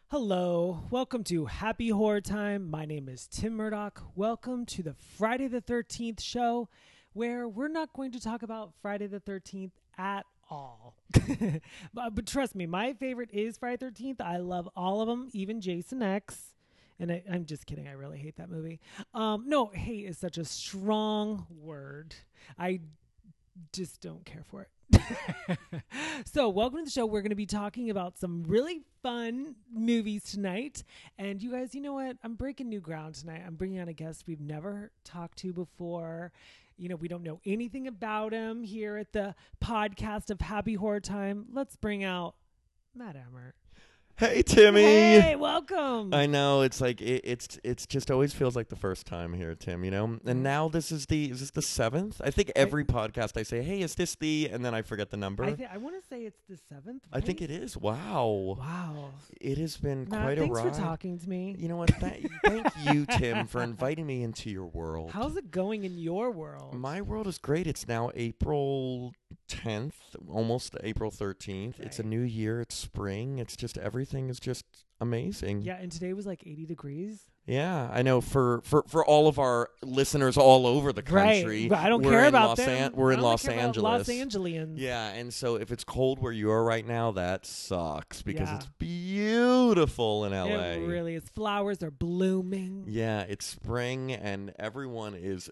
Hello, welcome to Happy Horror Time. My name is Tim Murdoch. Welcome to the Friday the 13th show, where we're not going to talk about Friday the 13th at all. but trust me, my favorite is Friday the 13th. I love all of them, even Jason X. And I'm just kidding. I really hate that movie. No, hate is such a strong word. I just don't care for it. So, welcome to the show. We're going to be talking about some really fun movies tonight. And you guys, you know what? I'm breaking new ground tonight. I'm bringing on a guest we've never talked to before. You know, we don't know anything about him here at the podcast of Happy Horror Time. Let's bring out Matt Emmert. Hey, Timmy. Hey, welcome. I know it's like it's just always feels like the first time here, Tim. You know, and now is this the seventh? I think every podcast I say, "Hey, is this the?" and then I forget the number. I want to say it's the 7th. Right? I think it is. Wow. It has been Matt, quite a ride. Thanks for talking to me. You know what? Thank you, Tim, for inviting me into your world. How's it going in your world? My world is great. It's now April 10th, almost April 13th. Right. It's a new year. It's spring. It's just everything is just amazing. Yeah, and today was like 80 degrees. Yeah, I know. For all of our listeners all over the country, right. I don't care about them. We're in Los Angeles. Angeles. Los Angelians. Yeah, and so if it's cold where you are right now, that sucks because Yeah. it's beautiful in LA. It really is. Flowers are blooming. Yeah, it's spring, and everyone is.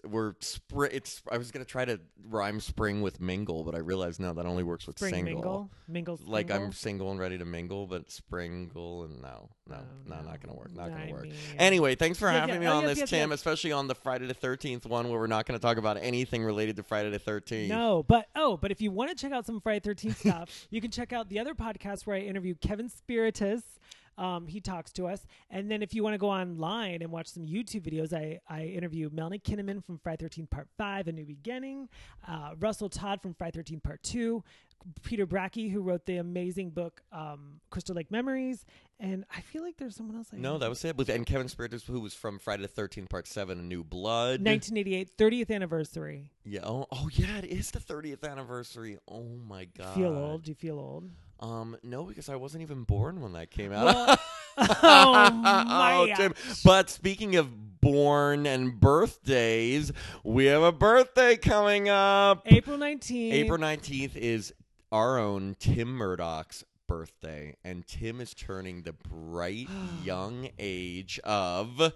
I was gonna try to rhyme spring with mingle, but I realized no, that only works with Spring single. Mingle's Like single. I'm single and ready to mingle, but springle and no, not gonna work. Not gonna work. mean- Anyway, thanks for Yeah, having yeah. me Oh, on yes, this, yes, Tim, yes. especially on the Friday the 13th one where we're not going to talk about anything related to Friday the 13th. No, but if you want to check out some Friday 13th stuff, you can check out the other podcast where I interview Kevin Spiritus. He talks to us. And then if you want to go online and watch some YouTube videos, I interview Melanie Kinnaman from Friday 13th Part 5, A New Beginning, Russell Todd from Friday 13th Part 2, Peter Bracke, who wrote the amazing book Crystal Lake Memories, and I feel like there's someone else. No, that was it. And Kevin Spiritus, who was from Friday the 13th Part 7, A New Blood. 1988, 30th anniversary. Yeah. Oh, yeah, it is the 30th anniversary. Oh, my God. Feel old? Do you feel old? No, because I wasn't even born when that came out. Well, oh, my Tim. gosh. But speaking of born and birthdays, we have a birthday coming up. April 19th. April 19th is our own Tim Murdoch's birthday, and Tim is turning the bright young age of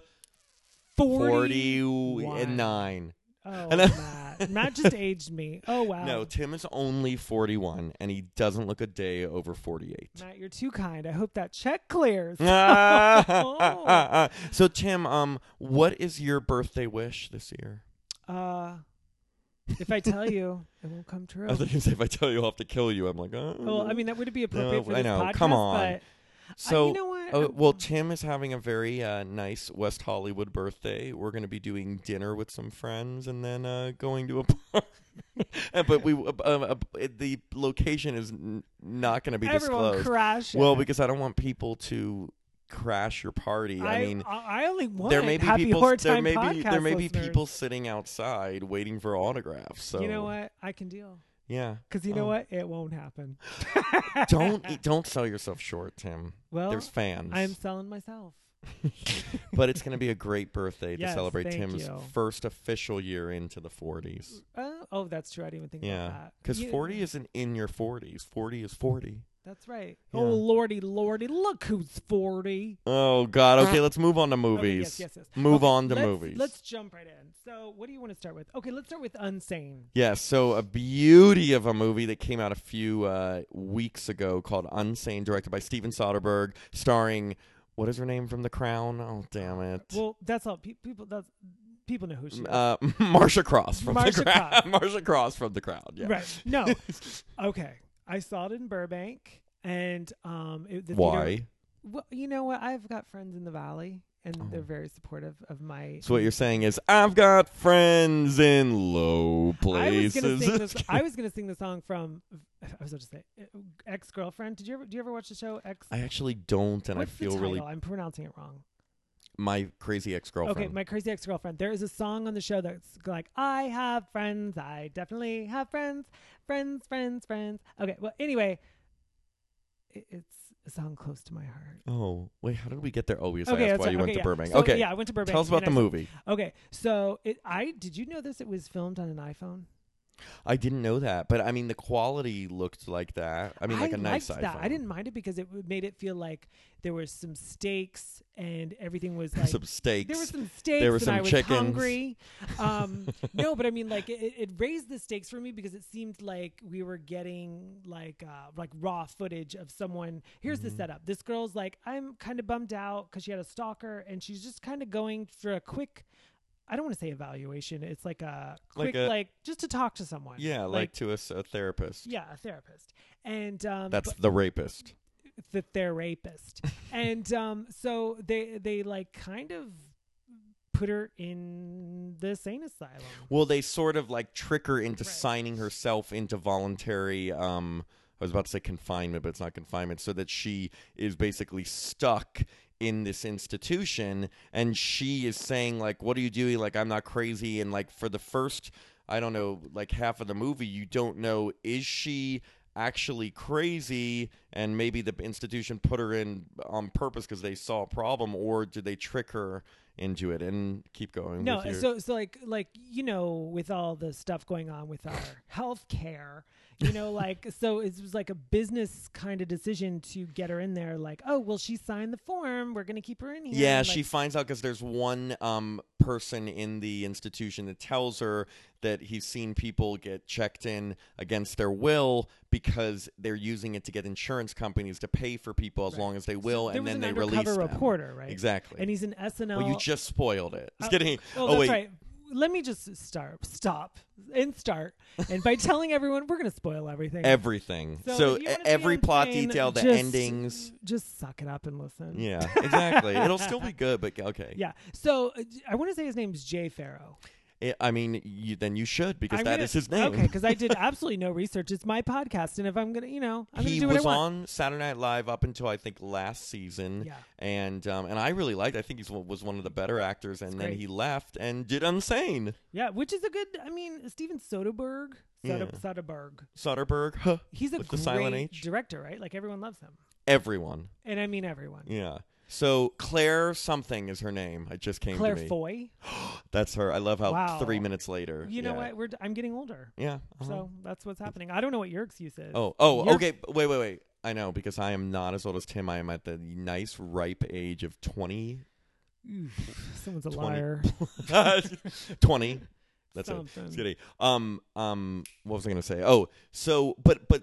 49. Oh, And Matt. Matt just aged me. Oh, wow. No, Tim is only 41, and he doesn't look a day over 48. Matt, you're too kind. I hope that check clears. So, Tim, what is your birthday wish this year? If I tell you, it won't come true. I was going to say, if I tell you I'll have to kill you, I'm like, oh. Well, I mean, that would be appropriate for I this know. podcast. Come on. But So, you know what? well, Tim is having a very nice West Hollywood birthday. We're going to be doing dinner with some friends and then going to a park. But the location is not going to be Everyone disclosed. crash. Well, because I don't want people to crash your party. I mean, I only want there may be Happy people. Horror There Time may be podcast be listeners. people sitting outside waiting for autographs. So You know what? I can deal. Yeah. Because you know what? It won't happen. Don't sell yourself short, Tim. Well, There's fans. I'm selling myself. But it's going to be a great birthday to Yes, celebrate thank Tim's you. first official year into the 40s. Oh, that's true. I didn't even think about Yeah. that. Because You- 40 isn't in your 40s. 40 is 40. That's right. Yeah. Oh, lordy, look who's 40. Oh, God. Okay, let's move on to movies. Okay, yes. Move Okay, on to let's- movies. Let's jump right in. So, what do you want to start with? Okay, let's start with Unsane. Yes, so a beauty of a movie that came out a few weeks ago called Unsane, directed by Steven Soderbergh, starring, what is her name from The Crown? Oh, damn it. Well, that's all. People know who she is. Marsha Cross from Marsha The Crown. Cross. Marsha Cross from The Crown, yeah. Right. No. Okay. I saw it in Burbank, and the Why? theater- well, you know what? I've got friends in the Valley, and they're very supportive of my. So what you're saying is, I've got friends in low places. I was gonna sing the song from. I was about to say, Ex-Girlfriend. Do you ever watch the show Ex? I actually don't, and What's I feel the title? really I'm pronouncing it wrong. My Crazy Ex-Girlfriend. Okay, My Crazy Ex-Girlfriend. There is a song on the show that's like, I have friends. I definitely have friends. Friends. Okay, well, anyway, it's a song close to my heart. Oh, wait, how did we get there? Oh, we just Okay, asked that's why right. you went Okay, to yeah. Burbank. So, Okay. yeah, I went to Burbank. Tell us about and the I saw- movie. Okay, so did you know this? It was filmed on an iPhone. I didn't know that, but I mean, the quality looked like that. I mean, like a nice liked iPhone. that. I didn't mind it because it made it feel like there was some steaks and everything was like some steaks. there were some steaks There were and some I was chickens. hungry. No, but I mean, like it raised the stakes for me because it seemed like we were getting like raw footage of someone. Here's the setup. This girl's like, I'm kind of bummed out because she had a stalker and she's just kind of going for a quick. I don't want to say evaluation. It's like a quick, just to talk to someone. Yeah, like to a therapist. Yeah, a therapist. And that's the rapist. The therapist. And so they like kind of put her in the sane asylum. Well, they sort of like trick her into signing herself into voluntary. I was about to say confinement, but it's not confinement. So that she is basically stuck in this institution, and she is saying like, what are you doing? Like, I'm not crazy. And like for the first, I don't know, like half of the movie, you don't know, is she actually crazy and maybe the institution put her in on purpose because they saw a problem, or did they trick her into it? And keep going. No, so like with all the stuff going on with our health care, so it was like a business kind of decision to get her in there. Like, oh, well, she signed the form. We're going to keep her in here. Yeah, and she finds out because there's one person in the institution that tells her that he's seen people get checked in against their will because they're using it to get insurance companies to pay for people as long as they will, so and then they release them. There was an undercover reporter, right? Exactly. And he's an SNL. Well, you just spoiled it. Just kidding. That's wait. right. Let me just stop. And by telling everyone, we're going to spoil everything. Everything. So every plot insane, detail, the just, endings. Just suck it up and listen. Yeah, exactly. It'll still be good, but okay. Yeah. So I want to say his name's Jay Farrow. I mean, then you should, because that is his name. Okay, because I did absolutely no research. It's my podcast, and if I'm gonna, I'm gonna do what I want. He was on Saturday Night Live up until I think last season, and I really liked. I think he was one of the better actors, and then he left and did Unsane. Yeah, which is a good. I mean, Steven Soderbergh. Soderbergh. Huh, he's a with the silent H. director, right? Like everyone loves him. Everyone. And I mean everyone. Yeah. So Claire something is her name. It just came Claire to me. Foy. That's her. I love how 3 minutes later. You know what? I'm getting older. Yeah. So that's what's happening. I don't know what your excuse is. Okay. Wait. I know, because I am not as old as Tim. I am at the nice ripe age of 20. Someone's a liar. 20. That's something. it. Just kidding. What was I gonna say? Oh, so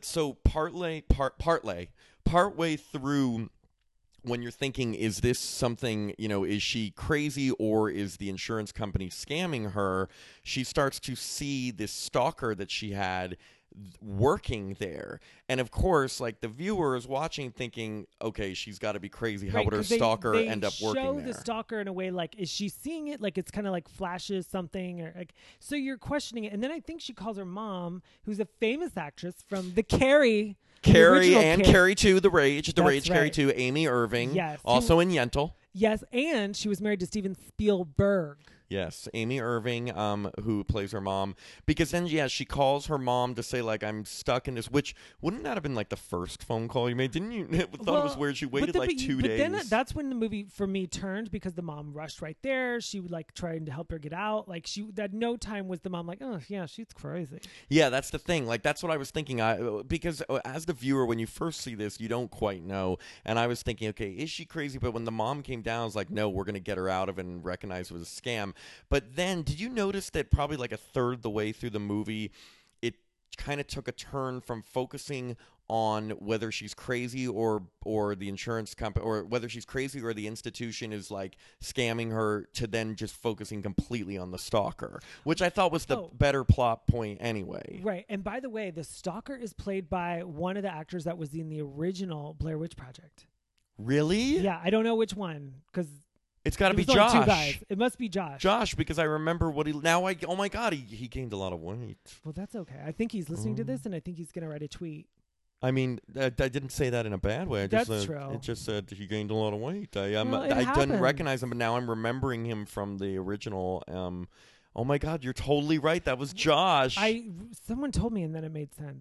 partway through, when you're thinking, is this something, is she crazy or is the insurance company scamming her? She starts to see this stalker that she had working there. And of course, like, the viewer is watching thinking, okay, she's got to be crazy. How would her stalker end up working there? They show the stalker in a way like, is she seeing it? Like, it's kind of like flashes something, or like, so you're questioning it. And then I think she calls her mom, who's a famous actress from the Carrie and Carrie 2, The Rage right. Carrie 2, Amy Irving, yes, also in Yentl. Yes, and she was married to Steven Spielberg. Yes, Amy Irving, who plays her mom. Because then, she calls her mom to say, like, I'm stuck in this. Which, wouldn't that have been, like, the first phone call you made? Didn't you thought it was weird? She waited, 2 days. But then that's when the movie, for me, turned, because the mom rushed right there. She would, like, trying to help her get out. Like, at no time was the mom like, oh, yeah, she's crazy. Yeah, that's the thing. Like, that's what I was thinking. Because as the viewer, when you first see this, you don't quite know. And I was thinking, okay, is she crazy? But when the mom came down, I was like, no, we're going to get her out of it and recognize it was a scam. But then, did you notice that probably like a third the way through the movie, it kind of took a turn from focusing on whether she's crazy or the insurance company, or whether she's crazy or the institution is like scamming her, to then just focusing completely on the stalker, which I thought was the better plot point anyway. Right. And by the way, the stalker is played by one of the actors that was in the original Blair Witch Project. Really? Yeah, I don't know which one, because it's got to be Josh. 2 guys. It must be Josh. Josh, because I remember what he. Now oh my God, he gained a lot of weight. Well, that's okay. I think he's listening to this, and I think he's gonna write a tweet. I mean, I didn't say that in a bad way. That's true. It just said he gained a lot of weight. I happens. didn't recognize him, but now I'm remembering him from the original. Oh my God, you're totally right. That was Josh. Someone told me, and then it made sense.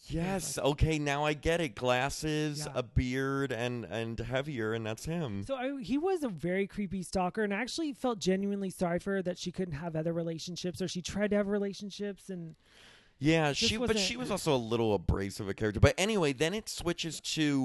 Yes. Okay. Now I get it. Glasses, Yeah. a beard, and heavier, and that's him. So he was a very creepy stalker, and I actually felt genuinely sorry for her that she couldn't have other relationships, or she tried to have relationships, and Yeah. just But wasn't- she was also a little abrasive a character. But anyway, then it switches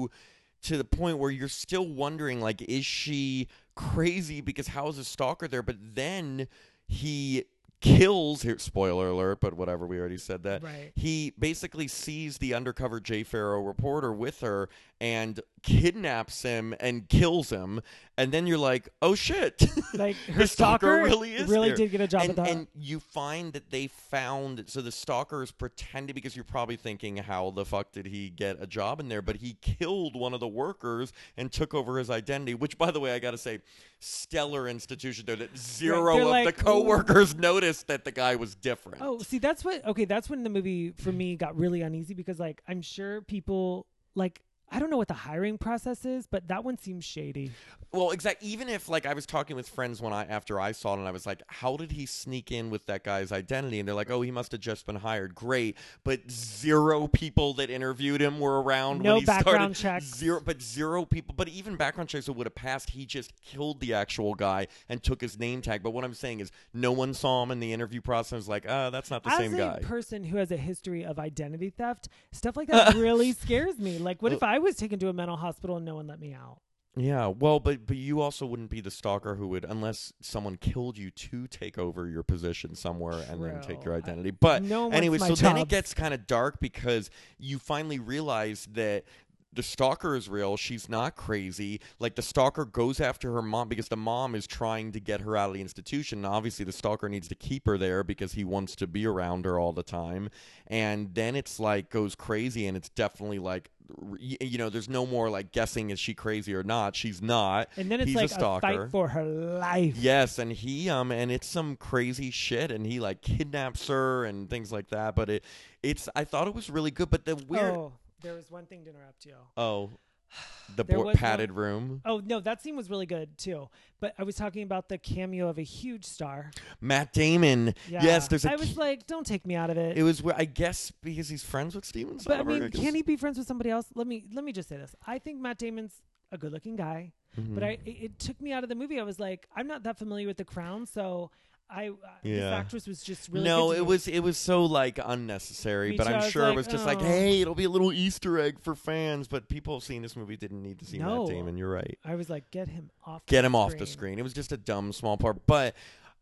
to the point where you're still wondering, like, is she crazy? Because how is a stalker there? But then he kills, here, spoiler alert, but whatever, we already said that. Right. He basically sees the undercover Jay Farrow reporter with her and kidnaps him and kills him. And then you're like, oh shit. like her The stalker really is there. did get a job and, at the and you find that they found, so the stalker is pretending, because you're probably thinking, how the fuck did he get a job in there? But he killed one of the workers and took over his identity, which, by the way, I gotta say, stellar institution there, that zero They're of like, the coworkers noticed that the guy was different. Oh, see, that's when the movie for me got really uneasy, because like I'm sure people, like, I don't know what the hiring process is, but that one seems shady. Well, exactly. Even if, like, I was talking with friends after I saw it, and I was like, how did he sneak in with that guy's identity? And they're like, oh, he must have just been hired. Great. But zero people that interviewed him were around No when he background started. checks. Zero people. But even background checks that would have passed, he just killed the actual guy and took his name tag. But what I'm saying is, no one saw him in the interview process and was like, that's not the same guy. As a person who has a history of identity theft, stuff like that really scares me. Like, what if I was taken to a mental hospital and no one let me out? Yeah, well, but you also wouldn't be the stalker who would, unless someone killed you to take over your position somewhere and then take your identity. But No one anyway, wants so my then it jobs. gets kind of dark, because you finally realize that the stalker is real. She's not crazy. Like, the stalker goes after her mom because the mom is trying to get her out of the institution. And obviously, the stalker needs to keep her there because he wants to be around her all the time. And then it's like goes crazy, and it's definitely like, there's no more like guessing, is she crazy or not? She's not. And then it's He's like a stalker. fight for her life. Yes, and he and it's some crazy shit, and he like kidnaps her and things like that. But it's I thought it was really good. But the weird There was one thing to interrupt you. The There was padded room. Oh, no, that scene was really good, too. But I was talking about the cameo of a huge star. Matt Damon. Yeah. Yes, there's I was like, don't take me out of it. It was, I guess, because he's friends with Steven But I Soderbergh. mean, can he be friends with somebody else? Let me just say this. I think Matt Damon's a good-looking guy. Mm-hmm. But it took me out of the movie. I was like, I'm not that familiar with The Crown, so this Yeah. actress was just really No, good to me. it was so like unnecessary, Me but too. I I'm was sure it like, was just like, oh. hey, it'll be a little Easter egg for fans. But people seeing this movie didn't need to see No. Matt Damon. You're right. I was like, get him off Off the screen. It was just a dumb small part. But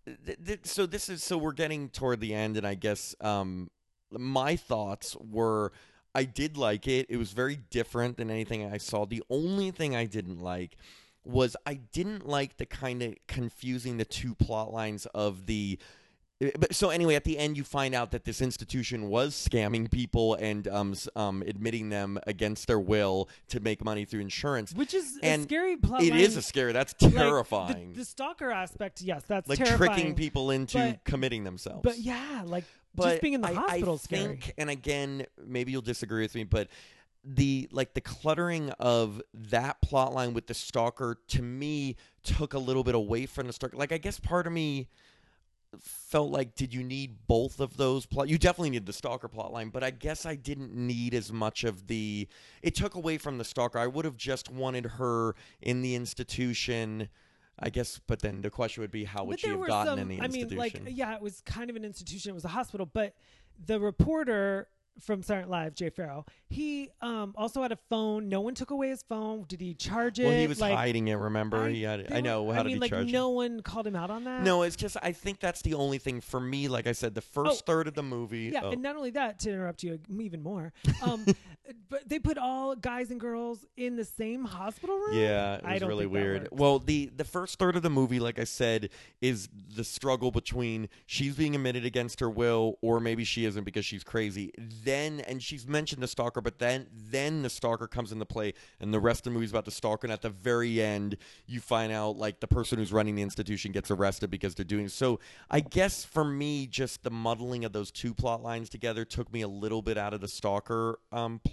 so we're getting toward the end, and I guess my thoughts were, I did like it. It was very different than anything I saw. The only thing I didn't like was I didn't like the kind of confusing the two plot lines of the. But so anyway, at the end, you find out that this institution was scamming people and admitting them against their will to make money through insurance. Which is And a scary plot It line. is a scary. That's Like, terrifying. the stalker aspect, yes, that's like terrifying. tricking people into But- committing themselves. But yeah, like But just being in the I hospital is scary. think, and again, maybe you'll disagree with me, but the cluttering of that plot line with the stalker, to me, took a little bit away from the stalker. Like, I guess part of me felt like, did you need both of those plot? You definitely need the stalker plot line, but I guess I didn't need as much of the. It took away from the stalker. I would have just wanted her in the institution, I guess. But then the question would be, how would But she there have were gotten some, in the I mean, institution? like, yeah, it was kind of an institution. It was a hospital, but the reporter from Saturday Night Live, Jay Farrow, he also had a phone. No one took away his phone. Did he charge it? Well, he was like, hiding it. Remember, I know how to be charged. No one called him out on that. No, it's just I think that's the only thing for me. Like I said, the first third of the movie. Yeah, and not only that, to interrupt you even more, but they put all guys and girls in the same hospital room. Yeah, it I was don't really think that weird. works. Well, the first third of the movie, like I said, is the struggle between she's being admitted against her will, or maybe she isn't because she's crazy. And she's mentioned the stalker, but then the stalker comes into play, and the rest of the movie is about the stalker. And at the very end, you find out like the person who's running the institution gets arrested because they're doing so. I guess for me, just the muddling of those two plot lines together took me a little bit out of the stalker plot.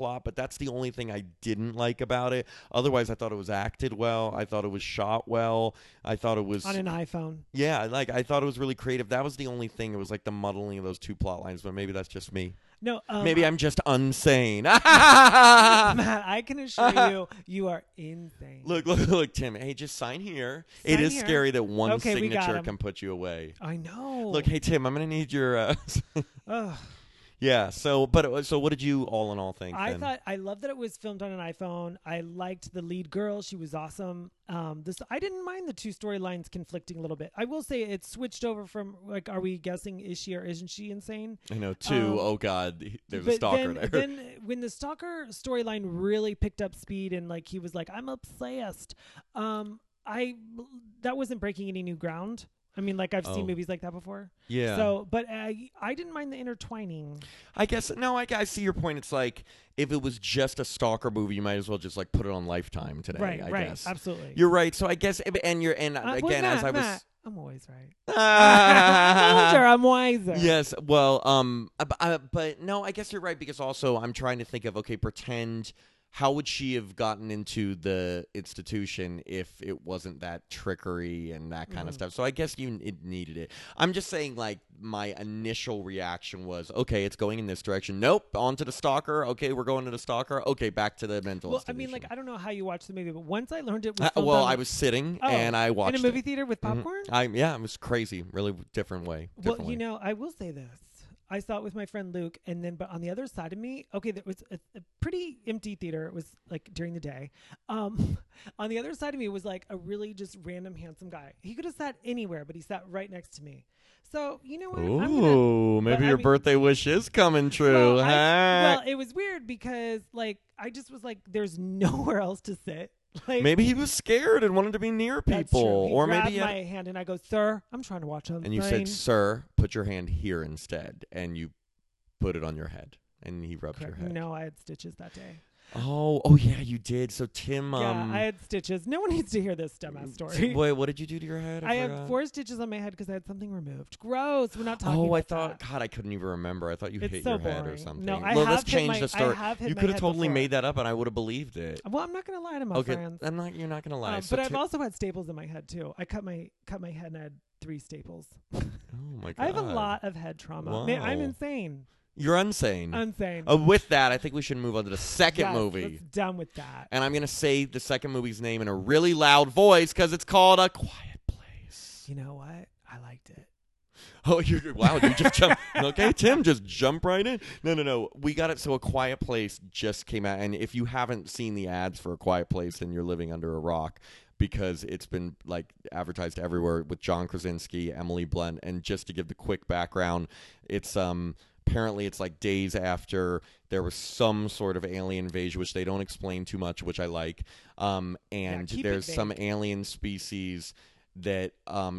plot, but that's the only thing I didn't like about it. Otherwise, I thought it was acted well. I thought it was shot well. I thought it was on an iPhone. Yeah, like I thought it was really creative. That was the only thing. It was like the muddling of those two plot lines, but maybe that's just me. No, maybe I'm just insane. Matt, I can assure you, you are insane. Look, Tim. Hey, just sign here. Sign it is here. scary that one Okay, we got signature him. can put you away. I know. Look, hey Tim, I'm gonna need your. Ugh. Yeah. So what did you all in all think? I love that it was filmed on an iPhone. I liked the lead girl; she was awesome. I didn't mind the two storylines conflicting a little bit. I will say it switched over from like, are we guessing is she or isn't she insane? I know two. Oh God, there's a stalker there. Then when the stalker storyline really picked up speed and like he was like, I'm obsessed. That wasn't breaking any new ground. I mean, like I've seen movies like that before. Yeah. So, but I didn't mind the intertwining. I guess I see your point. It's like if it was just a stalker movie, you might as well just like put it on Lifetime today. Right. I Right. guess. Absolutely. You're right. So I guess again, Matt, I'm always right. Older, I'm wiser. Yes. Well, but no, I guess you're right because also I'm trying to think of pretend. How would she have gotten into the institution if it wasn't that trickery and that kind of stuff? So I guess it needed it. I'm just saying, like, my initial reaction was, okay, it's going in this direction. Nope, on to the stalker. Okay, we're going to the stalker. Okay, back to the mental institution. I mean, like, I don't know how you watched the movie, but once I learned it was I was sitting and I watched in a movie theater with popcorn? Yeah, it was crazy. Really different way. Well, I will say this. I saw it with my friend Luke, but on the other side of me, okay, there was a pretty empty theater. It was like during the day. On the other side of me was like a really just random handsome guy. He could have sat anywhere, but he sat right next to me. So you know what? Ooh, maybe your birthday wish is coming true. Well, it was weird because like I just was like, there's nowhere else to sit. Like, maybe he was scared and wanted to be near people, that's true. or grabbed maybe my hand and I go, "Sir, I'm trying to watch something." And you said, "Sir, put your hand here instead," and you put it on your head, and he rubbed your head. No, I had stitches that day. Oh yeah, you did. So Tim, yeah, I had stitches. No one needs to hear this dumbass story. Wait, what did you do to your head? I have 4 stitches on my head because I had something removed. Gross. We're not talking. I thought, God, I couldn't even remember. I thought you hit your head or something. No, let's change the story. You could have totally before. made that up, and I would have believed it. Well, I'm not gonna lie to my friends. You're not gonna lie. But I've also had staples in my head too. I cut my head and I had 3 staples. Oh my God. I have a lot of head trauma. Wow. Man, I'm insane. You're insane. Insane. With that, I think we should move on to the second movie. Let's done with that. And I'm going to say the second movie's name in a really loud voice because it's called A Quiet Place. You know what? I liked it. Oh, you just jumped. Okay, Tim, just jump right in. No. We got it. So A Quiet Place just came out. And if you haven't seen the ads for A Quiet Place, then you're living under a rock. Because it's been like advertised everywhere with John Krasinski, Emily Blunt. And just to give the quick background, it's apparently it's like days after there was some sort of alien invasion, which they don't explain too much, which I like. And there's some alien species that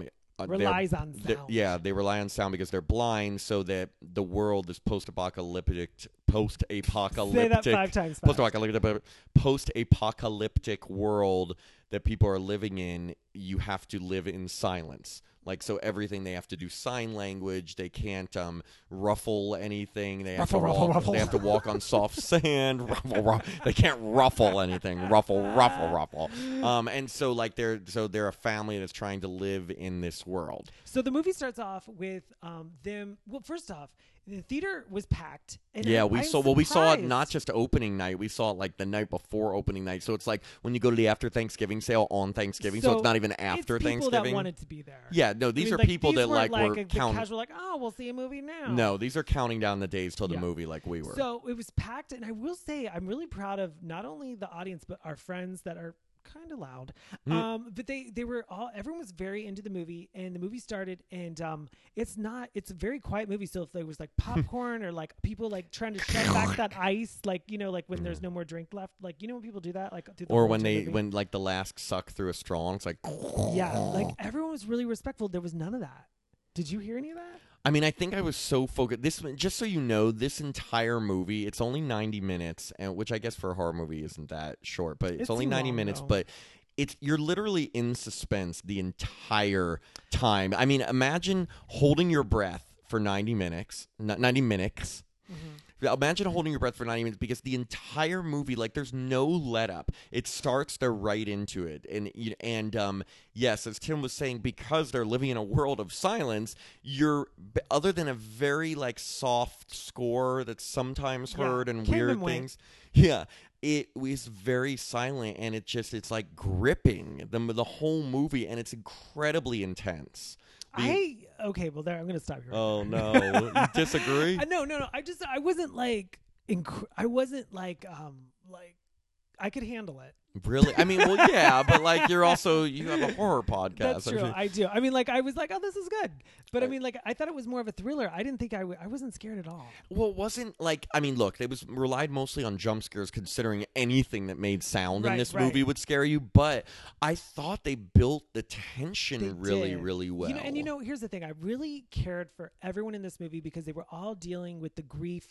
relies on sound. They rely on sound because they're blind, so that the world is post-apocalyptic. Say that 5 times fast. Post-apocalyptic world that people are living in. You have to live in silence. Like, so everything they have to do sign language. They can't ruffle anything. They have ruffle. They have to walk on soft sand. Ruffle. They can't ruffle anything. Ruffle. And so like they're a family that's trying to live in this world. So the movie starts off with them. Well, first off, the theater was packed. And we saw it not just opening night. We saw it like the night before opening night. So it's like when you go to the after Thanksgiving sale on Thanksgiving. So it's not even after it's Thanksgiving. People that wanted to be there. Yeah, no, these are people that were counting. Casual, like, oh, we'll see a movie now. No, these are counting down the days till the movie, like we were. So it was packed, and I will say I'm really proud of not only the audience but our friends that are kind of loud. But they were all, everyone was very into the movie, and the movie started, and it's a very quiet movie. So if there was like popcorn or like people like trying to shut back that ice, like, you know, like when there's no more drink left, like, you know, when people do that, like, or when like the last suck through a straw, and it's like, yeah, like everyone was really respectful. There was none of that. Did you hear any of that? I mean, I think I was so focused. Just so you know, this entire movie, it's only 90 minutes, and which I guess for a horror movie isn't that short, but it's only 90 minutes. Though. But you're literally in suspense the entire time. I mean, imagine holding your breath for 90 minutes, 90 minutes, Imagine holding your breath for 90 minutes because the entire movie, like, there's no let up. It starts, they're right into it. And yes, as Tim was saying, because they're living in a world of silence, other than a very, like, soft score that's sometimes heard and weird things. Yeah. It was very silent, and it's like gripping the whole movie, and it's incredibly intense. Okay, well, there, I'm going to stop here. Oh, no. You disagree? No. I wasn't like, I could handle it. Really? I mean, well, yeah, but like you have a horror podcast. That's true. I do. I mean, like, I was like, oh, this is good. But I mean, like, I thought it was more of a thriller. I didn't think I wasn't scared at all. Well, it wasn't like, I mean, look, it was relied mostly on jump scares, considering anything that made sound in this movie would scare you. But I thought they built the tension really well. Here's the thing. I really cared for everyone in this movie because they were all dealing with the grief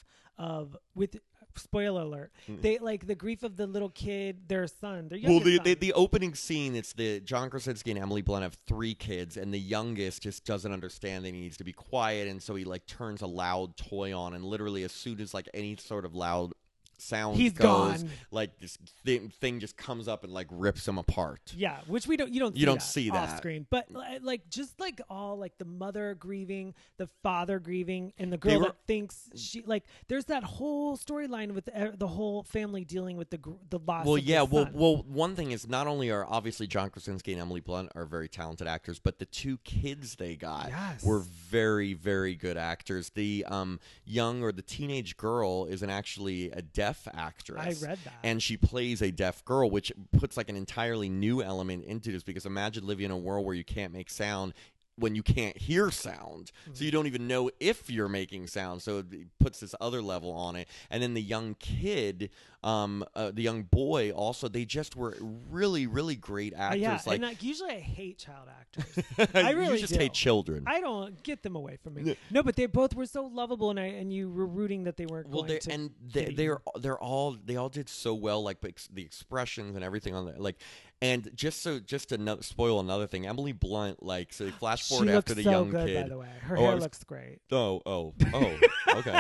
spoiler alert. They like the grief of the little kid, their son, their youngest son. The opening scene, it's the John Krasinski and Emily Blunt have 3 kids, and the youngest just doesn't understand that he needs to be quiet, and so he like turns a loud toy on, and literally as soon as like any sort of loud sound goes, gone. Like this thing just comes up and like rips him apart. Yeah, which you don't see that off screen, but like just like all like the mother grieving, the father grieving, and the girl that thinks she like there's that whole storyline with the whole family dealing with the loss. Well, of yeah, the son. well, one thing is not only are obviously John Krasinski and Emily Blunt are very talented actors, but the 2 kids they got were very, very good actors. The the teenage girl is actually a deaf actress. I read that. And she plays a deaf girl, which puts like an entirely new element into this, because imagine living in a world where you can't make sound when you can't hear sound. So you don't even know if you're making sound. So it puts this other level on it. And then the young kid, the young boy also, they just were really, really great actors. Yeah, like, and usually I hate child actors. I really you just hate children. I don't get them away from me. No, but they both were so lovable, and you were rooting that they weren't going to. And they all did so well, like the expressions and everything on there, like. And just to spoil another thing, Emily Blunt, like, so they flash forward after the young kid. She looks so good, by the way. Her hair looks great. Okay.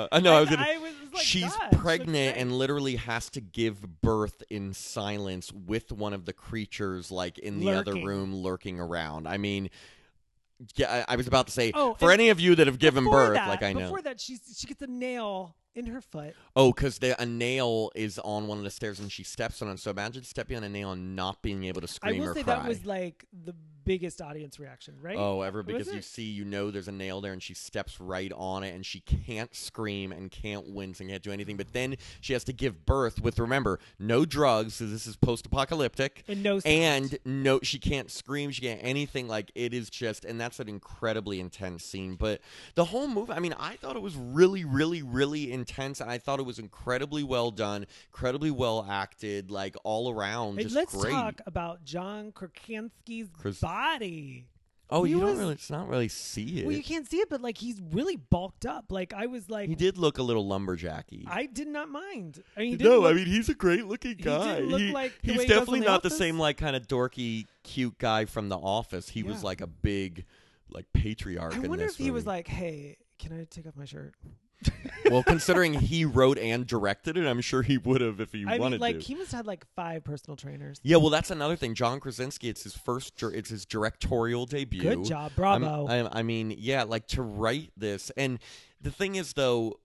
She's pregnant and literally has to give birth in silence with one of the creatures, like, in the other room lurking around. I mean, yeah, I was about to say, for any of you that have given birth, I know. Before that, she gets a nail in her foot. Oh, because a nail is on one of the stairs and she steps on it. So imagine stepping on a nail and not being able to scream or cry. I will say that was like the biggest audience reaction, right? Oh, ever, because there's a nail there and she steps right on it and she can't scream and can't wince and can't do anything. But then she has to give birth with, remember, no drugs, so this is post-apocalyptic. And no sound. And she can't scream, she can't anything. Like, it is just, and that's an incredibly intense scene. But the whole movie, I mean, I thought it was really, really, really intense. And I thought it was incredibly well done, incredibly well acted, like, all around. Just let's great. Talk about John Krasinski's body. Oh, it's not really see it. Well, you can't see it, but like he's really bulked up. Like I was like, he did look a little lumberjacky. I did not mind. I mean, he's a great looking guy. He's definitely not the same like kind of dorky, cute guy from The Office. He was like a big, like patriarch. I wonder if he was like, hey, can I take off my shirt? Well, considering he wrote and directed it, I'm sure he would have if he wanted to. He must have had like 5 personal trainers. Yeah, well, that's another thing. John Krasinski, it's his directorial debut. Good job, bravo. I mean, yeah, like to write this, and the thing is, though,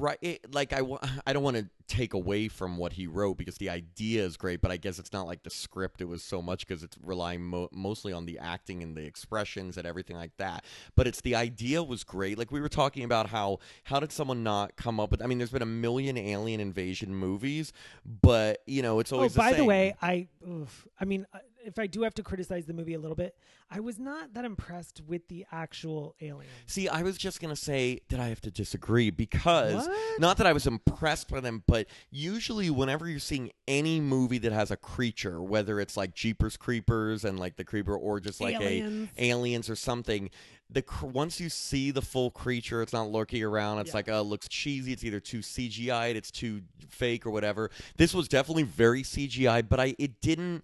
I don't want to take away from what he wrote because the idea is great, but I guess it's not like the script. It was so much because it's relying mostly on the acting and the expressions and everything like that. But it's the idea was great. Like we were talking about how did someone not come up with? I mean, there's been a million alien invasion movies, but it's always. By the way, I mean, if I do have to criticize the movie a little bit, I was not that impressed with the actual aliens. See, I was just going to say that I have to disagree because not that I was impressed by them, but usually whenever you're seeing any movie that has a creature, whether it's like Jeepers Creepers and like the creeper or just like aliens or something, once you see the full creature, it's not lurking around. It's like, it looks cheesy. It's either too CGI'd, it's too fake or whatever. This was definitely very CGI, but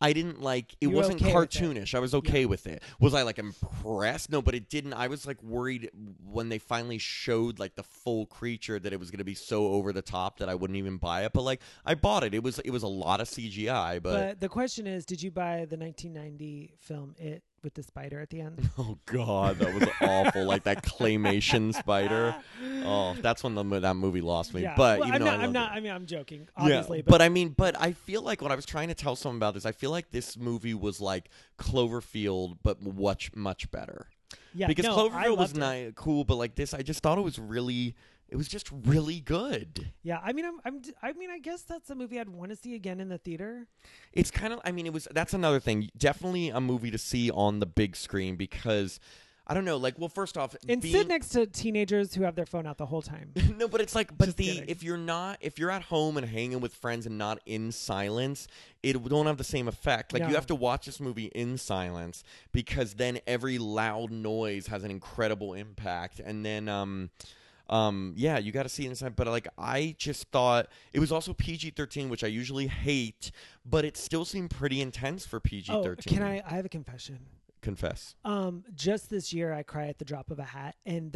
I didn't like it. You were Wasn't okay with it. cartoonish. I was okay with it. Was I like impressed? No, but it didn't. I was like worried when they finally showed like the full creature that it was going to be so over the top that I wouldn't even buy it. But like I bought it. It was a lot of CGI. But the question is, did you buy the 1990 film It with the spider at the end? oh god, that was awful. Like that claymation spider. Oh, that's when that movie lost me. Yeah. But well, even though I'm not. it. I mean, I'm joking, obviously. Yeah, but I mean, but I feel like when I was trying to tell someone about this, I feel like this movie was like Cloverfield, but much better. yeah, Because no, I Cloverfield was loved it. cool, but like this, I just thought it was just really good. Yeah, I mean, I mean, I guess that's a movie I'd want to see again in the theater. It's kind of, I mean, that's another thing. Definitely a movie to see on the big screen because. I don't know, like, well, first off, And sit next to teenagers who have their phone out the whole time. no, but it's like, but Just kidding. if you're at home and hanging with friends and not in silence, it don't have the same effect. Like, No. you have to watch this movie in silence because then every loud noise has an incredible impact. And then, yeah, you got to see it inside. But like, I just thought it was also PG-13, which I usually hate, but it still seemed pretty intense for PG-13. Oh, can I have a confession? Confess? Just this year, I cry at the drop of a hat, and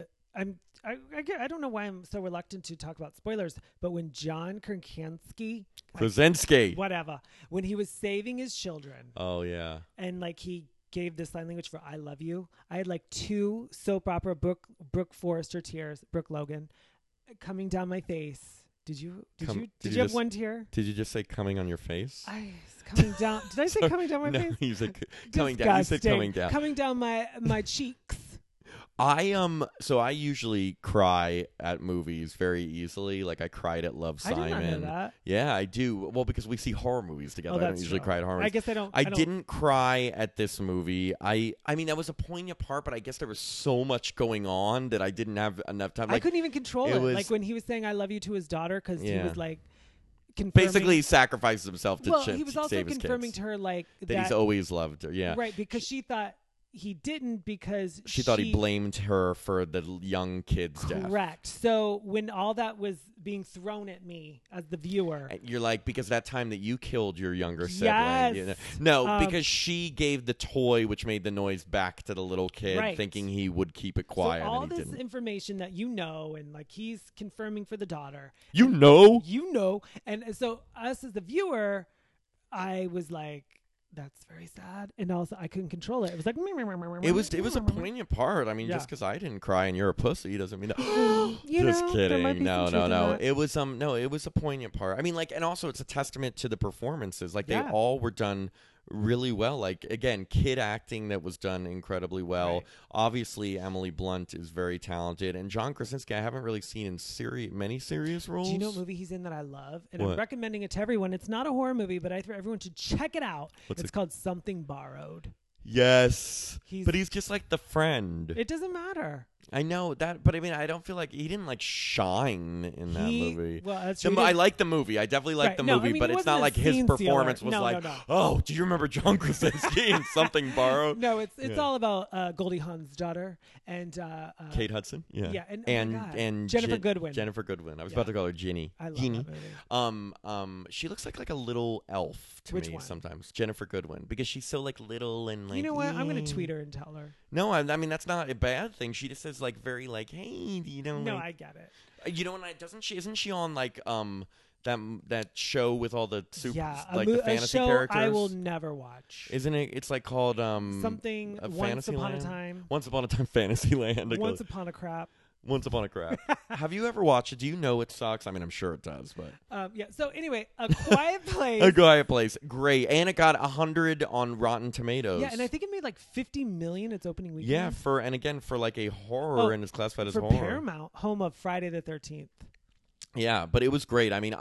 I don't know why I'm so reluctant to talk about spoilers, but when John Krasinski. whatever, when he was saving his children, Oh yeah. and like he gave this sign language for "I love you," I had like 2 soap opera Brooke Forrester tears, Brooke Logan, coming down my face. Did you have one tear? Did you just say coming on your face? It's coming down. Did I say coming down my no, face? you said coming down. You said coming down. Coming down my cheeks. So I usually cry at movies very easily. Like I cried at Love, I did Simon. not know that. Yeah, I do. Well, because we see horror movies together. I don't that's usually true. cry at horror movies. I guess I don't. I didn't cry at this movie. I mean, that was a poignant part, but I guess there was so much going on that I didn't have enough time. I couldn't even control it. was- Like when he was saying "I love you" to his daughter, because he Yeah. was like confirming. Basically, he sacrificed himself to well, he was also save his confirming kids. to her like that he's always loved her. Yeah, right, because she thought he didn't, because she thought he blamed her for the young kid's death. Correct. So when all that was being thrown at me as the viewer, And you're like, because that time that you killed your younger sibling. Yes. You know? No, because she gave the toy which made the noise back to the little kid, Right. thinking he would keep it quiet, so all and he this didn't. information that and like he's confirming for the daughter, You know? and so us as the viewer, I was like, that's very sad, and also I couldn't control it. It was like It was a poignant part. I mean, Yeah. just because I didn't cry and you're a pussy doesn't mean that. You Just know, kidding. there might be No, some no, truth in no. that. It was no, it was a poignant part. I mean, like, and also it's a testament to the performances. Like Yeah. they all were done really well. Like again, kid acting that was done incredibly well. Right. Obviously, Emily Blunt is very talented, and John Krasinski I haven't really seen in many serious roles. Do you know what movie he's in that I love? And What? I'm recommending it to everyone. It's not a horror movie, but I think everyone should check it out. What's It's it- called Something Borrowed. Yes, He's- but he's just like the friend. It doesn't matter. I know that, but I mean, I don't feel like he didn't like shine in that movie. Well, that's The true. mo- I like the movie. I definitely like Right. the No, I movie, mean, but it it's not wasn't like a his scene performance stealer. was No, like, no. oh, do you remember John Krasinski in Something Borrowed? No, it's Yeah. all about Goldie Hawn's daughter and Kate Hudson, yeah, yeah, and oh my God, and Jennifer Goodwin. Jennifer Goodwin. I was Yeah. about to call her Ginny. I love Ginny. that movie. She looks like a little elf to Which me one? sometimes. Jennifer Goodwin, because she's so like little and like. You know what? I'm gonna "Eh." tweet her and tell her. No, I mean that's not a bad thing. She just says like very like, hey, you know, No, like, I get it. you know, and doesn't she? Isn't she on like that show with all the super Yeah, like the a fantasy show characters? I will never watch. Isn't it? It's like called Something a Once Upon a Fantasyland? Time. Once Upon a Time Fantasyland. Once Upon a Crap. Once Upon a Crap. Have you ever watched it? Do you know it sucks? I mean, I'm sure it does, but Yeah. So anyway, A Quiet Place. A Quiet Place, great, and it got 100 on Rotten Tomatoes. Yeah, and I think it made like 50 million its opening weekend. yeah, and again for like a horror, Oh, and it's classified as for horror. Paramount, home of Friday the 13th. Yeah, but it was great. I mean,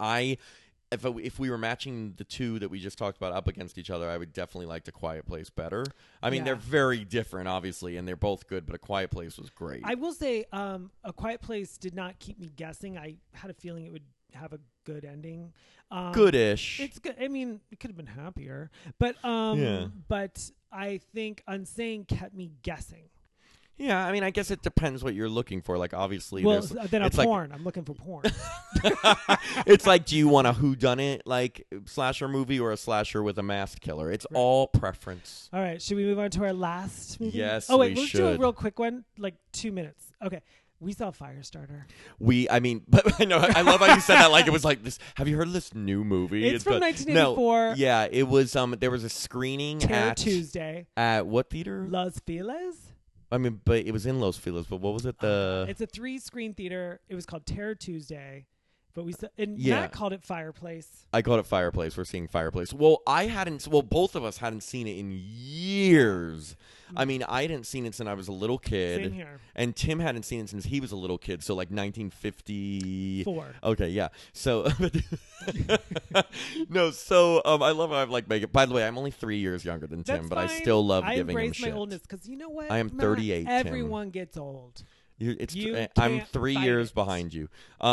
if we were matching the two that we just talked about up against each other, I would definitely like A Quiet Place better. I mean, Yeah. they're very different, obviously, and they're both good, but A Quiet Place was great. I will say, A Quiet Place did not keep me guessing. I had a feeling it would have a good ending. Goodish. It's good. I mean, it could have been happier, but Yeah. but I think Unsane kept me guessing. Yeah, I mean, I guess it depends what you're looking for. Like, obviously, Well, there's then it's porn. I'm looking for porn. it's like, do you want a whodunit like slasher movie or a slasher with a masked killer? It's all preference. All right, should we move on to our last movie? Yes, oh wait, we let's do a should. real quick one, like 2 minutes. Okay, we saw Firestarter. I mean, but I know I love how you said that like it was like this. Have you heard of this new movie? It's from called- 1984. No, yeah, it was. There was a screening Terror at Tuesday. At what theater? Los Feliz. I mean, but it was in Los Feliz. But what was it? It's a 3-screen theater. It was called Terror Tuesday, but and Yeah. Matt called it Fireplace. I called it Fireplace. We're seeing Fireplace. Well, both of us hadn't seen it in years. I mean, I hadn't seen it since I was a little kid. Same here. And Tim hadn't seen it since he was a little kid, so like 1950. 4. Okay, yeah. So, no, so I love how I've like make it. By the way, I'm only 3 years younger than Tim, That's but I fine. still love I giving him embrace shit. my oldness because you know what? I am Matt, 38, Tim. Everyone gets old. You I'm can't 3 fight years it. behind you.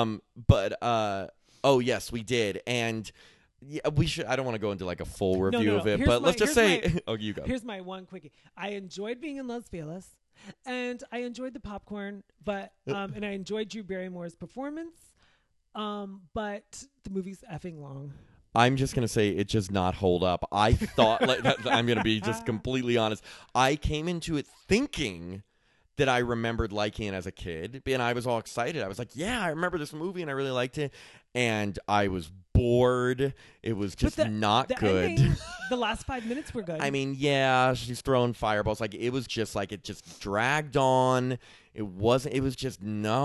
Oh yes, we did, and yeah, we should. I don't want to go into like a full review no. of it, Here's but let's just say. here's Oh, you go. Here's my one quickie. I enjoyed being in Los Feliz, and I enjoyed the popcorn, but and I enjoyed Drew Barrymore's performance. But the movie's effing long. I'm just gonna say it does not hold up. I thought I'm gonna be just completely honest. I came into it thinking that I remembered liking it as a kid, and I was all excited. I was like, "Yeah, I remember this movie, and I really liked it." And I was bored. It was just not good. Ending, the last 5 minutes were good. I mean, yeah, she's throwing fireballs. Like it was just like it just dragged on. It wasn't. It was just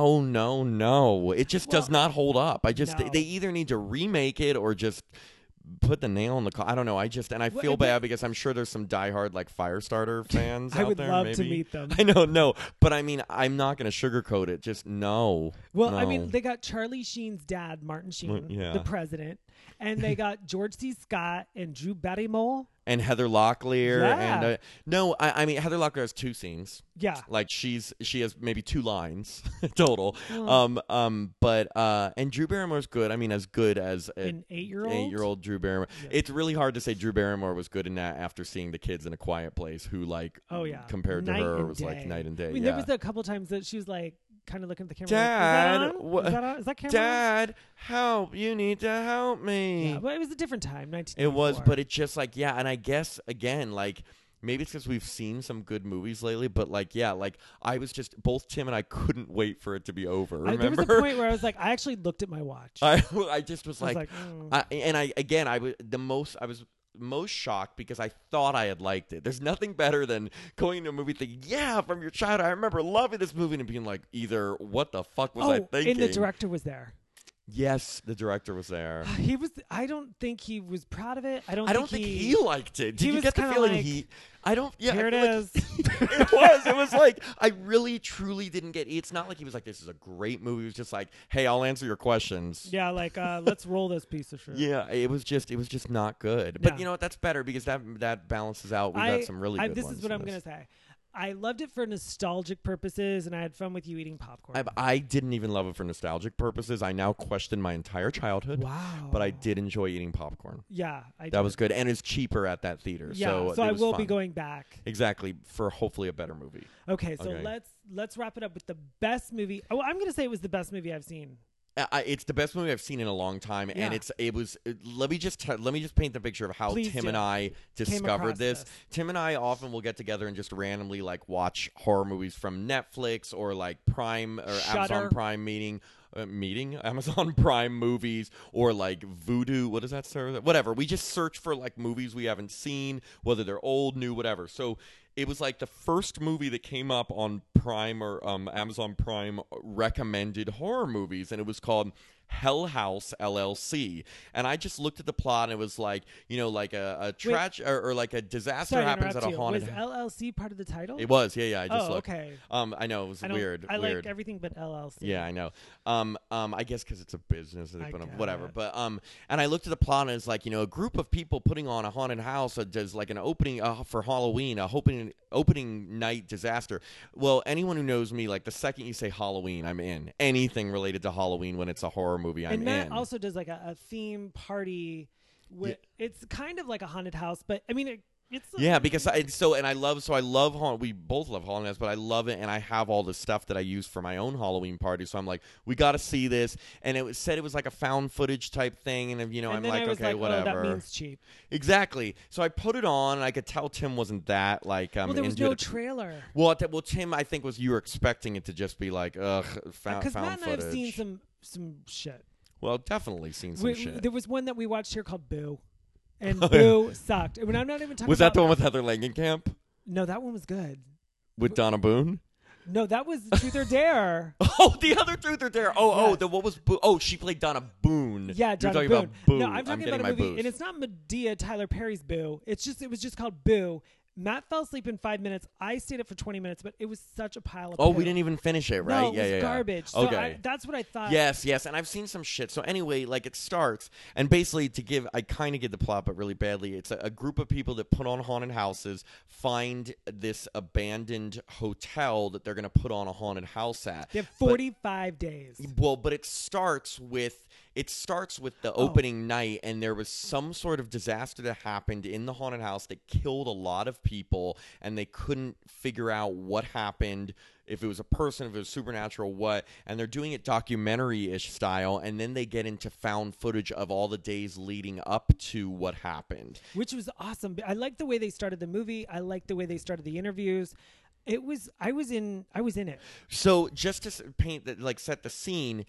no. It just does not hold up. No. They either need to remake it or just put the nail in the I don't know. I feel bad because I'm sure there's some diehard like Firestarter fans I out would there. love maybe. to meet them. I know, no, but I mean, I'm not going to sugarcoat it. Just no. Well, no. I mean, they got Charlie Sheen's dad, Martin Sheen, yeah. the president, and they got George C. Scott and Drew Barrymore. And Heather Locklear. Yeah. And no, I mean Heather Locklear has 2 scenes. Yeah. Like she has maybe 2 lines total. Oh. But and Drew Barrymore's good. I mean, as good as An 8-year-old. 8-year-old Drew Barrymore. Yeah. It's really hard to say Drew Barrymore was good in that after seeing The Kids in a Quiet Place, who like compared Night to her and was like day. night and day. I mean, yeah. there was a couple times that she was like kind of looking at the camera. Dad, like, is that on? Is that camera? Dad, help! You need to help me. Yeah, but it was a different time. 1994. It was, but it's just like and I guess again like. Maybe it's because we've seen some good movies lately, but like I was just both Tim and I couldn't wait for it to be over. Remember? There was a point where I was like, I actually looked at my watch. I just was I like, was I was most shocked because I thought I had liked it. There's nothing better than going to a movie thinking, yeah, from your childhood, I remember loving this movie, and being like, either what the fuck was I thinking? And the director was there. Yes, the director was there. He was. I don't think he was proud of it. I don't think he liked it. Did he you was get the kinda feeling like, he? I don't. Yeah, Here I it feel like is. It was like I really truly didn't get. It's not like he was like, this is a great movie. It was just like, hey, I'll answer your questions. Yeah, like let's roll this piece of shit. Yeah, it was just not good. But No. you know what? That's better because that balances out. We've got some really good This ones is what in I'm this. gonna say. I loved it for nostalgic purposes, and I had fun with you eating popcorn. I didn't even love it for nostalgic purposes. I now question my entire childhood. Wow. But I did enjoy eating popcorn. Yeah, That was good, and it's cheaper at that theater. Yeah, so I it was will fun. be going back. Exactly, for hopefully a better movie. Okay, so Okay. let's wrap it up with the best movie. Oh, I'm gonna say it was the best movie I've seen. It's the best movie I've seen in a long time, Yeah. and let me just paint the picture of how Please Tim do. and I discovered across this. this. Tim and I often will get together and just randomly like watch horror movies from Netflix or like Prime or Shudder. Amazon Prime Amazon Prime movies, or like Vudu. What does that serve? Whatever. We just search for like movies we haven't seen, whether they're old, new, whatever. So it was like the first movie that came up on Prime or Amazon Prime recommended horror movies, and it was called Hell House LLC. And I just looked at the plot, and it was like, like a tragedy or like a disaster Sorry to happens at interrupt a you. haunted Was LLC part of the title? It was, yeah. I just looked. Okay. I know it was weird. I weird. like everything but LLC. Yeah, I know. I guess because it's a business, and they I put up get whatever. it. But and I looked at the plot, and it's like a group of people putting on a haunted house does like an opening for Halloween, a opening night disaster. Well, anyone who knows me, like the second you say Halloween, I'm in. Anything related to Halloween when it's a horror movie, I'm And Matt in. also does like a theme party. It's kind of like a haunted house, but I mean, It's Yeah, because I love we both love Hall & Oates, but I love it, and I have all the stuff that I use for my own Halloween party. So I'm like, we got to see this, and said it was like a found footage type thing, and and I'm then like, I was okay, like, whatever. Oh, that means cheap. Exactly. So I put it on, and I could tell Tim wasn't that like Well, there was into no it. trailer. Well, Tim, I think you were expecting it to just be like, found Because Matt and I footage. have seen some shit. Well, definitely seen some shit. There was one that we watched here called Boo, and Boo sucked. And I'm not even talking. Was that the one with Heather Langenkamp? No, that one was good. With Donna Boone? No, that was Truth or Dare. Oh, the other Truth or Dare. Yes. What was Boo? Oh, she played Donna Boone. Yeah, Donna You're talking Boone. about Boo. No, I'm talking about a movie, boos. and it's not Medea Tyler Perry's Boo. It was just called Boo. Matt fell asleep in 5 minutes. I stayed up for 20 minutes, but it was such a pile of Oh, poo. we didn't even finish it, right? No, it was garbage. So Okay. that's what I thought. Yes, and I've seen some shit. So anyway, like it starts, and basically I kind of get the plot, but really badly. It's a group of people that put on haunted houses, find this abandoned hotel that they're going to put on a haunted house at. They have 45 days. Well, but it starts with the opening night, and there was some sort of disaster that happened in the haunted house that killed a lot of people, and they couldn't figure out what happened, if it was a person, if it was supernatural, what, and they're doing it documentary-ish style, and then they get into found footage of all the days leading up to what happened. Which was awesome. I liked the way they started the movie. I liked the way they started the interviews. I was in it. So just to paint that, like set the scene,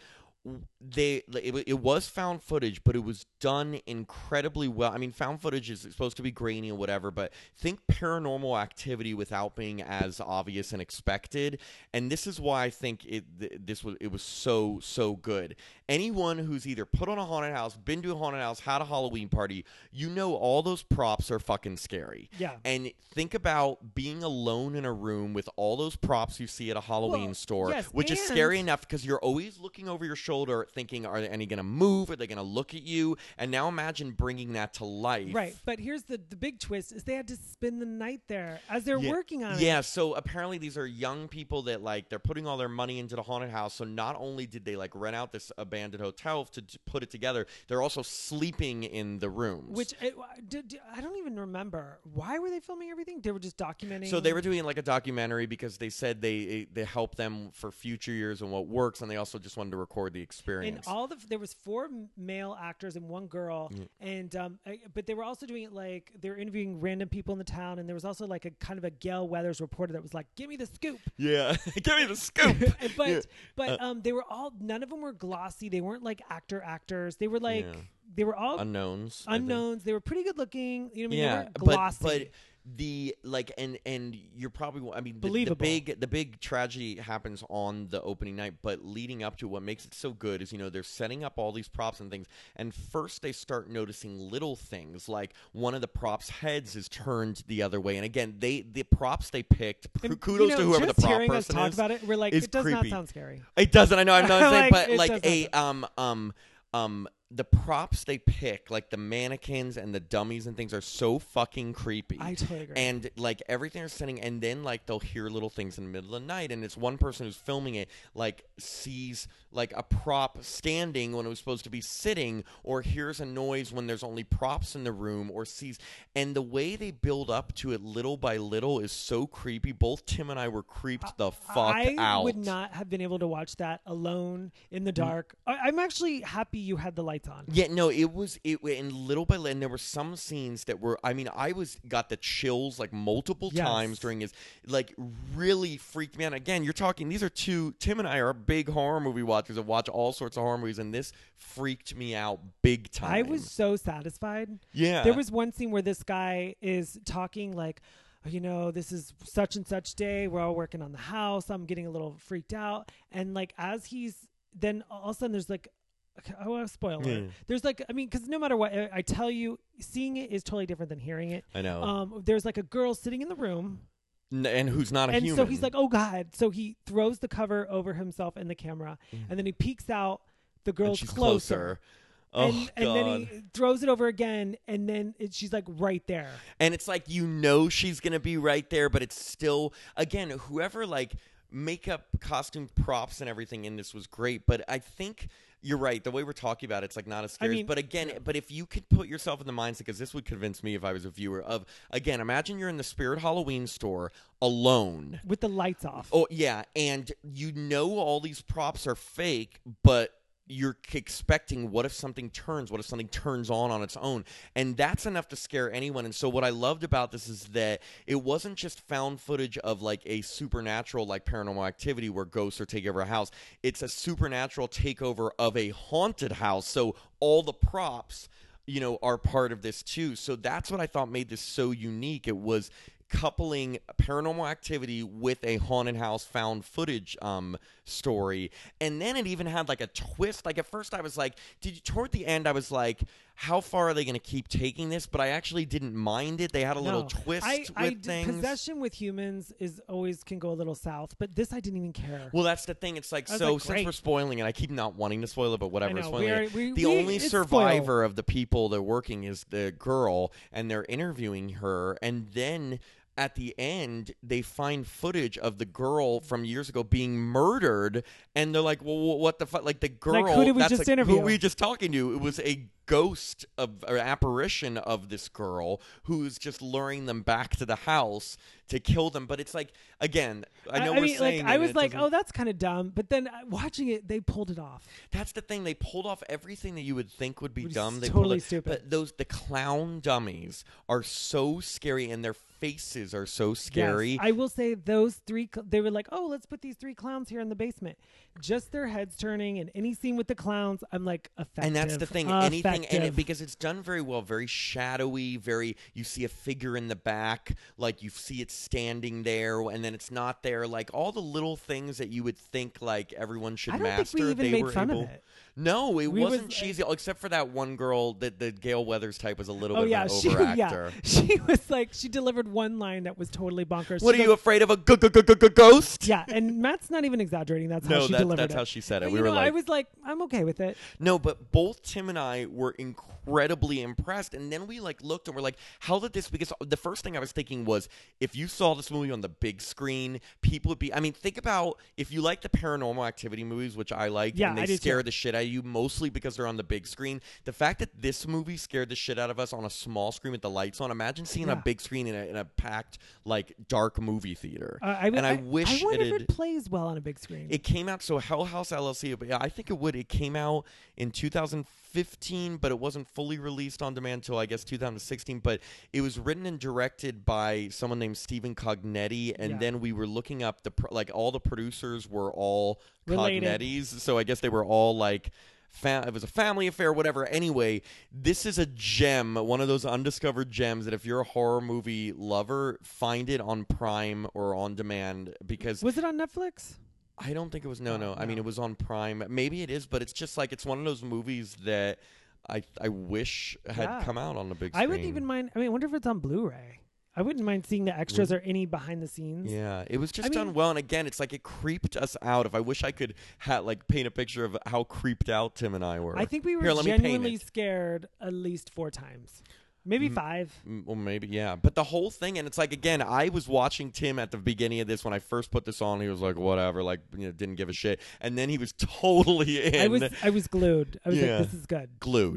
it was found footage, but it was done incredibly well. I mean, found footage is supposed to be grainy and whatever, but think Paranormal Activity without being as obvious and expected. And this is why I think it was so good. Anyone who's either put on a haunted house, been to a haunted house, had a Halloween party, all those props are fucking scary. Yeah. And think about being alone in a room with all those props you see at a Halloween store, yes, which is scary enough because you're always looking over your shoulder thinking, are any going to move? Are they going to look at you? And now imagine bringing that to life. Right. But here's the big twist is they had to spend the night there as they're working on it. Yeah. So apparently these are young people that they're putting all their money into the haunted house. So not only did they rent out this abandoned hotel to put it together, they're also sleeping in the rooms. Which I don't even remember. Why were they filming everything? They were just documenting. So they were doing a documentary because they said they help them for future years and what works, and they also just wanted to record the experience. And there was 4 male actors and 1 girl, and but they were also doing it they were interviewing random people in the town, and there was also a kind of a Gail Weathers reporter that was like, "Give me the scoop." Yeah, give me the scoop. But they were all, none of them were glossy. They weren't actors. They were they were all unknowns. They were pretty good looking. You know what I mean? Yeah, they weren't glossy. but the and you're probably, I mean, the big tragedy happens on the opening night, but leading up to what makes it so good is they're setting up all these props and things, and first they start noticing little things like one of the props' heads is turned the other way, and again the props they picked, kudos to whoever the prop hearing person us talk is, about it, we're like, it does creepy. not sound scary. It doesn't. I know. I'm not saying, but the props they pick, the mannequins and the dummies and things, are so fucking creepy. I totally agree. And everything they're sending, and then they'll hear little things in the middle of the night, and it's one person who's filming it sees a prop standing when it was supposed to be sitting, or hears a noise when there's only props in the room, or sees, and the way they build up to it little by little is so creepy. Both Tim and I were creeped the fuck out. I would not have been able to watch that alone in the dark. I'm actually happy you had the lights on. Yeah, no, and little by little, and there were some scenes that were, I mean, got the chills multiple times during his, really freaked me out. Again, you're talking, these are Tim and I are big horror movie watchers that watch all sorts of horror movies, and this freaked me out big time. I was so satisfied. Yeah. There was one scene where this guy is talking this is such and such day. We're all working on the house. I'm getting a little freaked out. And as then all of a sudden there's a spoiler. Yeah. There's because no matter what I tell you, seeing it is totally different than hearing it. I know. There's a girl sitting in the room. And who's not a human. And so he's like, oh God. So he throws the cover over himself and the camera. And then he peeks out. The girl's closer. Oh, and then he throws it over again, and then she's right there. And it's she's going to be right there, but it's still, again, whoever makeup, costume, props, and everything in this was great. But I think you're right. The way we're talking about it's like not as scary. But again, but if you could put yourself in the mindset, because this would convince me if I was a viewer of, again, imagine you're in the Spirit Halloween store alone with the lights off. Oh yeah, and you know all these props are fake, but you're expecting what if something turns on its own, and that's enough to scare anyone. And so what I loved about this is that it wasn't just found footage of like a supernatural, like Paranormal Activity, where ghosts are taking over a house. It's a supernatural takeover of a haunted house, so all the props are part of this too. So that's what I thought made this so unique. It was coupling Paranormal Activity with a haunted house found footage story. And then it even had like a twist. Like at first I was like, toward the end I was like, how far are they going to keep taking this? But I actually didn't mind it. They had a little twist with things. Possession with humans can go a little south, but this I didn't even care. Well, that's the thing. It's like, so since we're spoiling it, I keep not wanting to spoil it, but whatever. The only survivor of the people that are working is the girl, and they're interviewing her, and then at the end, they find footage of the girl from years ago being murdered, and they're like, well, what the fuck? Like, the girl, like, who did we just interview? Who were we just talking to? It was a ghost or apparition of this girl who's just luring them back to the house to kill them. But it's like, again, I know we're saying I was like, oh, that's kind of dumb. But then watching it, they pulled it off. That's the thing. They pulled off everything that you would think would be dumb. They totally stupid. But the clown dummies are so scary, and their faces are so scary. Yes, I will say those three, they were like, oh, let's put these three clowns here in the basement. Just their heads turning, and any scene with the clowns, I'm like, effective. And that's the thing. Anything, because it's done very well, very shadowy, you see a figure in the back, like you see it standing there, and then it's not there. Like all the little things that you would think like everyone should master. I don't think we even made fun of it. No, it wasn't cheesy, except for that one girl that the Gail Weathers type was a little bit of an overactor. She was like, she delivered one line that was totally bonkers. What, are you afraid of a ghost? Yeah, and Matt's not even exaggerating. That's how she delivered it. That's how she said it. But, I was like, I'm okay with it. No, but both Tim and I were incredibly impressed, and then we like looked and we're like, how did this? Because the first thing I was thinking was, if you saw this movie on the big screen, people would be. I mean, think about if you like the Paranormal Activity movies, which I like, and they scare the shit out of you, mostly because they're on the big screen. The fact that this movie scared the shit out of us on a small screen with the lights on, imagine seeing a big screen in a packed, like, dark movie theater. I wish I wonder if it plays well on a big screen. It came out, so Hell House LLC, I think it would. It came out in 2015, but it wasn't fully released on demand until, I guess, 2016. But it was written and directed by someone named Stephen Cognetti, and then we were looking up all the producers were all Cognettis, so I guess they were all like. It was a family affair, whatever. Anyway, this is a gem, one of those undiscovered gems that if you're a horror movie lover, find it on Prime or on demand. Because was it on Netflix? I don't think it was. No. I mean, it was on Prime. Maybe it is, but it's just like it's one of those movies that I wish had come out on the big screen. I wouldn't even mind. I mean, I wonder if it's on Blu-ray. I wouldn't mind seeing the extras or any behind the scenes. Yeah, it was just done well. And again, it's like it creeped us out. If I wish I could paint a picture of how creeped out Tim and I were. I think we were genuinely scared at least 4 times. Maybe 5. Well, maybe, yeah. But the whole thing, and it's like, again, I was watching Tim at the beginning of this when I first put this on. He was like, whatever, didn't give a shit. And then he was totally in. I was glued. I was like, this is good.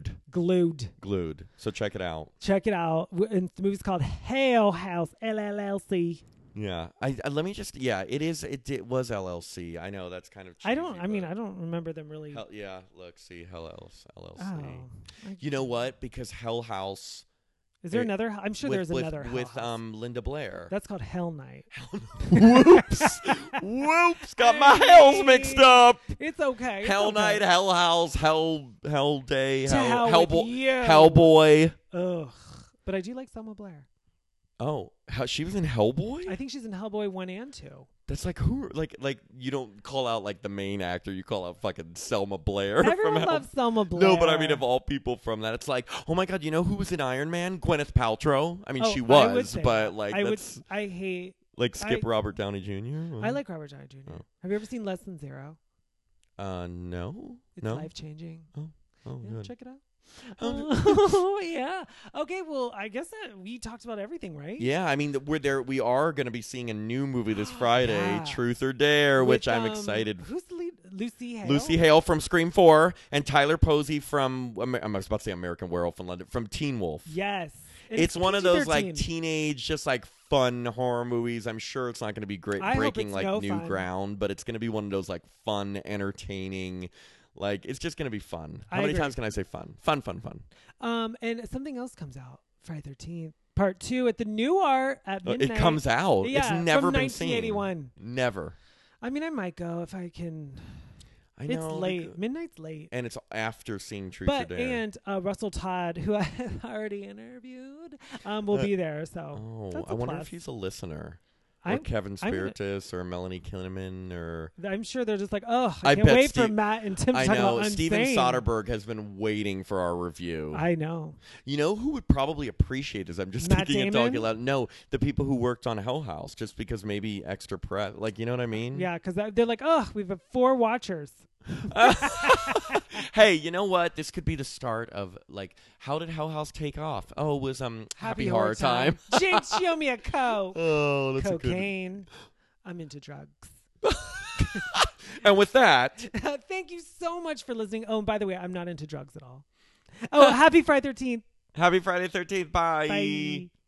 Glued. So check it out. And the movie's called Hell House, LLC. Yeah. Let me just, it was LLC. I know that's kind of cheesy. I don't remember them really. Hell House, LLC. Oh, you know what? Because Hell House. Is there another? I'm sure there's another with Linda Blair. That's called Hell Night. Whoops! Got my hells mixed up. It's okay. Hell Night, Hell House, Hell Day, Hellboy. Hellboy. Ugh. But I do like Selma Blair. Oh, she was in Hellboy? I think she's in Hellboy 1 and 2. That's like who? Like you don't call out like the main actor. You call out fucking Selma Blair. Everyone loves Selma Blair. No, but I mean of all people from that, it's like, oh my god, you know who was in Iron Man? Gwyneth Paltrow. I mean, she was, but like I hate Skip Robert Downey Jr. I like Robert Downey Jr. Oh. Have you ever seen Less Than Zero? No. It's life changing. Oh, yeah, good. Check it out. Oh, yeah. Okay, well, I guess that we talked about everything, right? Yeah, I mean, we're there. We are going to be seeing a new movie this Friday, Yeah. Truth or Dare, which With, I'm excited. Who's the lead? Lucy Hale? Lucy Hale from Scream 4 and Tyler Posey from, I was about to say American Werewolf in London, from Teen Wolf. Yes. And It's one of those like PG-13. teenage, just like fun horror movies. I'm sure it's not going to be great, I hope breaking it's like no new fun. ground, but it's going to be one of those like fun, entertaining. Like it's just going to be fun. How many agree. times can I say fun? Fun, fun, fun. And something else comes out Friday 13th, Part 2 at the New Art at midnight. It comes out. Yeah, It's never from been 1981. seen. Never. I mean, I might go if I can. I It's know. late. Midnight's late. And it's after seeing Truth or But Dare. and Russell Todd, who I have already interviewed, will be there. So Oh, that's I a wonder plus. if he's a listener. Or I'm- Kevin I'm gonna- Spiritus or Melanie Kinnaman or I'm sure they're just like, oh, I I can't bet wait for Steve- Matt and Tim to I talk know about Steven Unsane. Soderbergh has been waiting for our review. I know. You know who would probably appreciate this? I'm just Matt thinking and Damon? talking loud. No, the people who worked on Hell House, just because maybe extra press. Like, you know what I mean? Yeah, because they're like, oh, we have 4 watchers. Hey, you know what? This could be the start of like, how did Hell House take off? Oh, it was Happy Horror Time. Jinx, show me a coke. Oh, that's a good. Cocaine. I'm into drugs. And with that, Thank you so much for listening. Oh, and by the way, I'm not into drugs at all. Oh, happy Friday 13th. happy Friday 13th. Bye. Bye.